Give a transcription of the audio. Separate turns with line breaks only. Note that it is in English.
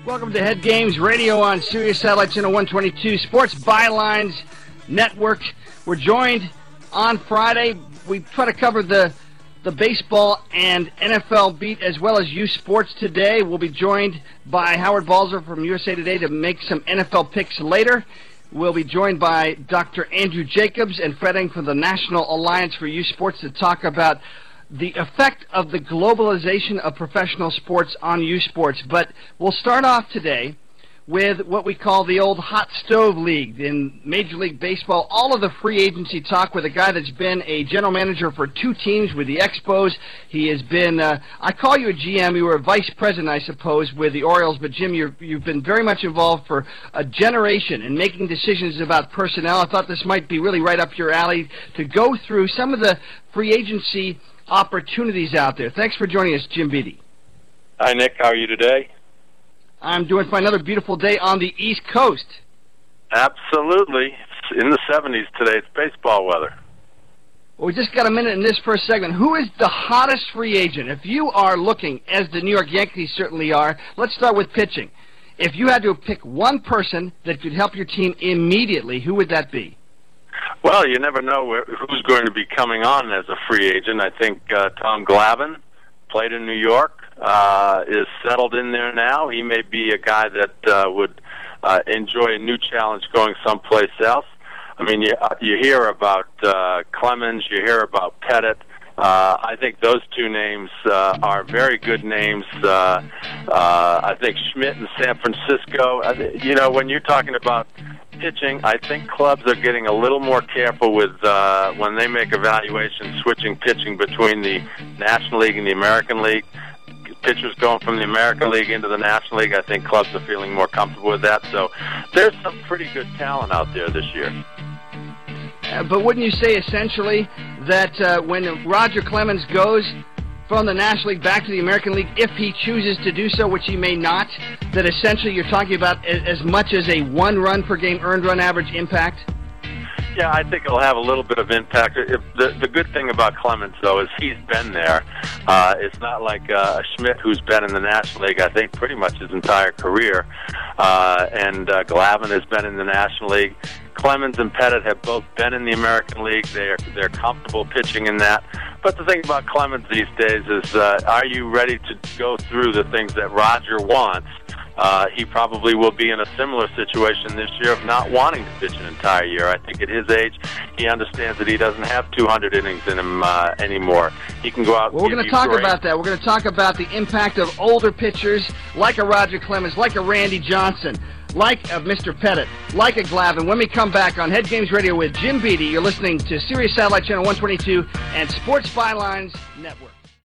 Welcome to Head Games Radio on Sirius Satellite Channel 122, Sports Bylines Network. We're joined on Friday. We try to cover the baseball and NFL beat as well as youth sports today. We'll be joined by Howard Balzer from USA Today to make some NFL picks later. We'll be joined by Dr. Andrew Jacobs and Fred Eng from the National Alliance for Youth Sports to talk about the effect of the globalization of professional sports on youth sports. But we'll start off today with what we call the old hot stove league in Major League Baseball. All of the free agency talk with a guy that's been a general manager for two teams with the Expos. He has been, I call you a GM, you were a vice president, I suppose, with the Orioles. But, Jim, you've been very much involved for a generation in making decisions about personnel. I thought this might be really right up your alley to go through some of the free agency opportunities out there. Thanks for joining us, Jim Beattie.
Hi, Nick. How are you today?
I'm doing fine. Another beautiful day on the East Coast.
Absolutely. It's in the 70s today. It's baseball weather.
Well, we just got a minute in this first segment. Who is the hottest free agent? If you are looking, as the New York Yankees certainly are, let's start with pitching. If you had to pick one person that could help your team immediately, who would that be?
Well, you never know who's going to be coming on as a free agent. I think Tom Glavine played in New York, is settled in there now. He may be a guy that would enjoy a new challenge going someplace else. I mean, you hear about Clemens, you hear about Pettit. I think those two names are very good names. I think Schmidt in San Francisco. You know, when you're talking about pitching, I think clubs are getting a little more careful with when they make evaluations, switching pitching between the National League and the American League. Pitchers going from the American League into the National League, I think clubs are feeling more comfortable with that. So there's some pretty good talent out there this year.
But wouldn't you say essentially that when Roger Clemens goes from the National League back to the American League, if he chooses to do so, which he may not, that essentially you're talking about as much as a 1 run per game earned run average impact?
Yeah, I think it'll have a little bit of impact. The good thing about Clemens, though, is he's been there. It's not like Schmidt, who's been in the National League, I think, pretty much his entire career. And Glavine has been in the National League. Clemens and Pettit have both been in the American League. They're comfortable pitching in that. But the thing about Clemens these days is, are you ready to go through the things that Roger wants? He probably will be in a similar situation this year of not wanting to pitch an entire year. I think at his age, he understands that he doesn't have 200 innings in him anymore. He can go out.
Well, we're going to talk about that. We're going to talk about the impact of older pitchers like a Roger Clemens, like a Randy Johnson, like a Mr. Pettit, like a Glavine. When we come back on Head Games Radio with Jim Beattie, you're listening to Sirius Satellite Channel 122 and Sports Bylines Network.